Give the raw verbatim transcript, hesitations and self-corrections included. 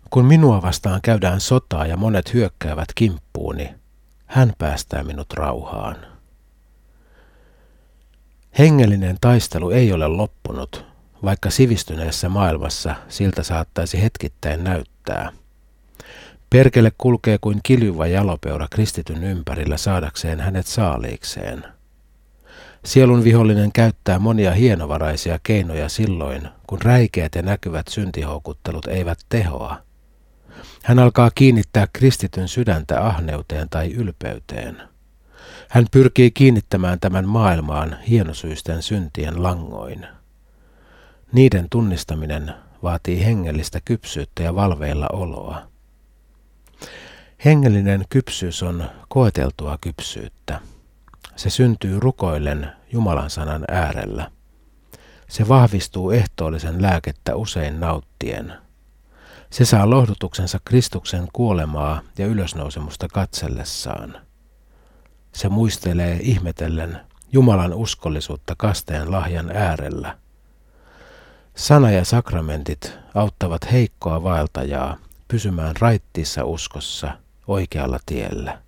Kun minua vastaan käydään sotaa ja monet hyökkäävät kimppuuni, hän päästää minut rauhaan. Hengellinen taistelu ei ole loppunut, vaikka sivistyneessä maailmassa siltä saattaisi hetkittäin näyttää. Perkele kulkee kuin kiljuva jalopeura kristityn ympärillä saadakseen hänet saaliikseen. Sielun vihollinen käyttää monia hienovaraisia keinoja silloin, kun räikeät ja näkyvät syntihoukuttelut eivät tehoa. Hän alkaa kiinnittää kristityn sydäntä ahneuteen tai ylpeyteen. Hän pyrkii kiinnittämään tämän maailmaan hienosyisten syntien langoin. Niiden tunnistaminen vaatii hengellistä kypsyyttä ja valveilla oloa. Hengellinen kypsyys on koeteltua kypsyyttä. Se syntyy rukoillen Jumalan sanan äärellä. Se vahvistuu ehtoollisen lääkettä usein nauttien. Se saa lohdutuksensa Kristuksen kuolemaa ja ylösnousemusta katsellessaan. Se muistelee ihmetellen Jumalan uskollisuutta kasteen lahjan äärellä. Sana ja sakramentit auttavat heikkoa vaeltajaa pysymään raittiissa uskossa oikealla tiellä.